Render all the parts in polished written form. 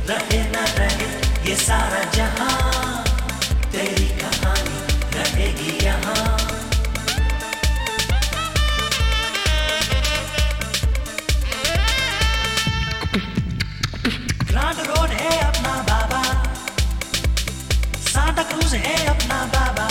रहे न रहे ये सारा जहां, तेरी कहानी रहेगी यहाँ। ग्रांड रोड है अपना बाबा, सांता क्रूज है अपना बाबा,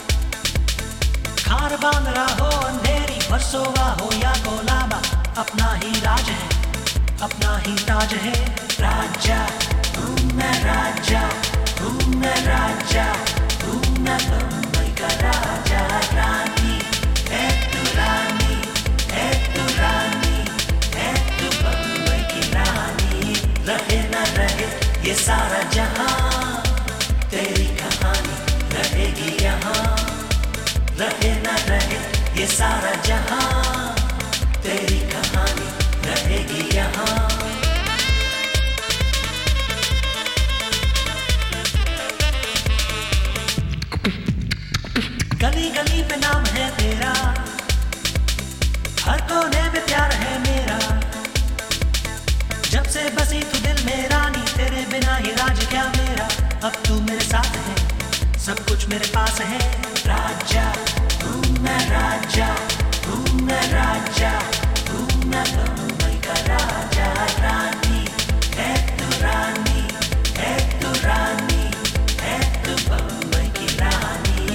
खार बांद्रा हो अंधेरी वर्सोवा हो या कोलाबा, अपना ही राज है अपना ही ताज है। राजा हूँ मैं राजा हूँ मैं राजा हूँ मैं बम्बई का राजा। रानी है तू रानी है तू रानी है तू बम्बई की रानी। रहे न रहे ये सारा जहां, तेरी कहानी रहेगी यहाँ। रहे न रहे ये सारा जहां, तेरी कहानी रहेगी यहाँ। गली गली पे नाम है तेरा, हर कोने पे प्यार है मेरा। जब से बसी तू दिल में रानी, तेरे बिना ही राज क्या मेरा। अब तू मेरे साथ है, सब कुछ मेरे पास है। राजा हूँ मैं राजा हूँ मैं राजा हूँ मैं बम्बई का राजा। रानी है तू रानी है तू रानी है तू बम्बई की रानी।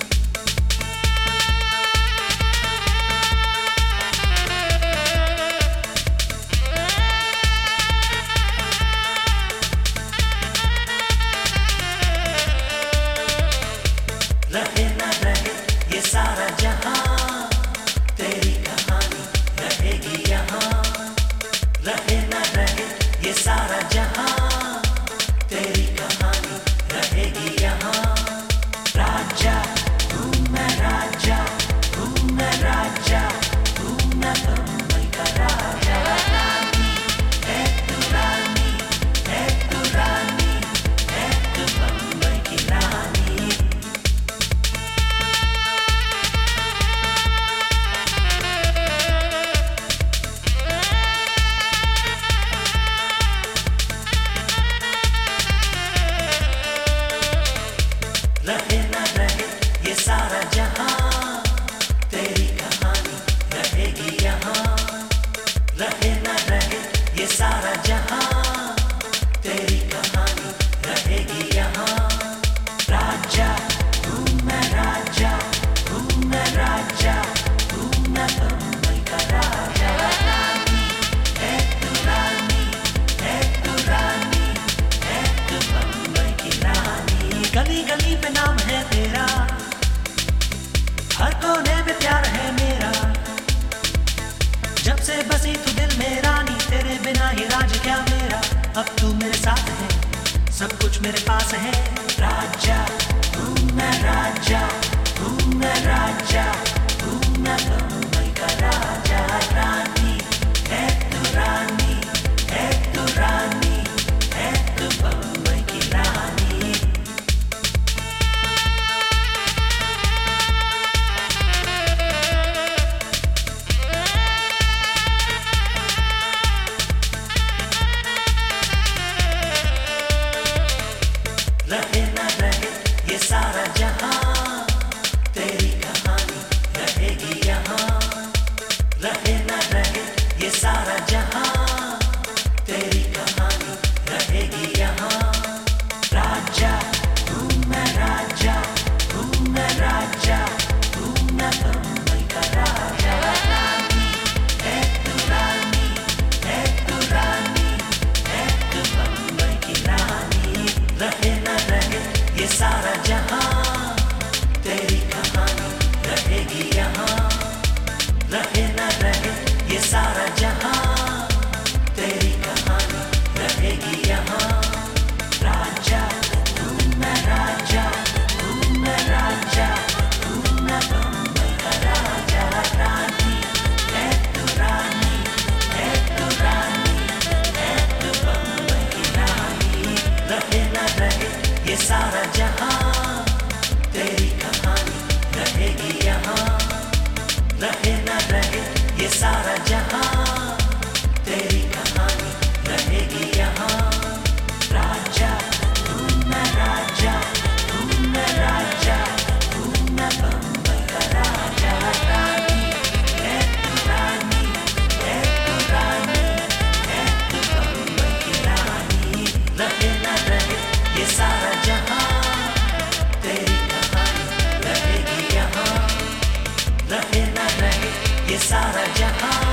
रहे न रहे ये सारा जहां, तेरी कहानी रहेगी यहाँ। रहे न रहे ये सारा जहां, तेरी कहानी रहेगी यहाँ। राजा हूँ मैं राजा हूँ मैं राजा हूँ मैं बम्बई का राजा। रानी है तू रानी है तू रानी है तू बम्बई की रानी। रहे न रहे ये सारा जहां, तेरी कहानी रहेगी यहाँ। रहे न रहे ये सारा जहां, तेरी कहानी रहेगी यहाँ। राजा हूँ मैं राजा हूँ मैं राजा हूँ मैं बम्बई का राजा। रानी है तू रानी है तू रानी है तू बम्बई की रानी। गली गली पे नाम है तेरा, हर कोने पे प्यार है मेरा। जब से बसी तू दिल में रानी, तेरे बिना ही राज क्या मेरा। अब तू मेरे साथ है, सब कुछ मेरे पास है। राजा हूँ मैं राजा हूँ मैं राजा हूँ मैं बम्बई का राजा। रानी है तू रानी है तू रानी है तू बम्बई की रानी। रहे न रहे ये सारा जहां, तेरी कहानी रहेगी यहाँ। रहे न रहे ये सारा जहां, तेरी कहानी रहेगी यहाँ। राजा हूँ मैं राजा हूँ मैं राजा हूँ मैं बम्बई का राजा। रानी है तू रानी है तू रानी है तू बम्बई की रानी। रहे न रहे ये सारा जहां, तेरी कहानी रहेगी यहाँ। रहे न रहे ये सारा जहां, तेरी कहानी रहेगी यहाँ। राजा हूँ मैं राजा हूँ मैं राजा हूँ मैं बम्बई का राजा। रानी है तू रानी है तू रानी है तू बम्बई की रानी। रहे न रहे ये सारा जहां, तेरी कहानी रहेगी यहाँ। रहे न रहे ये सारा जहां, तेरी कहानी रहेगी यहाँ। सारा जहां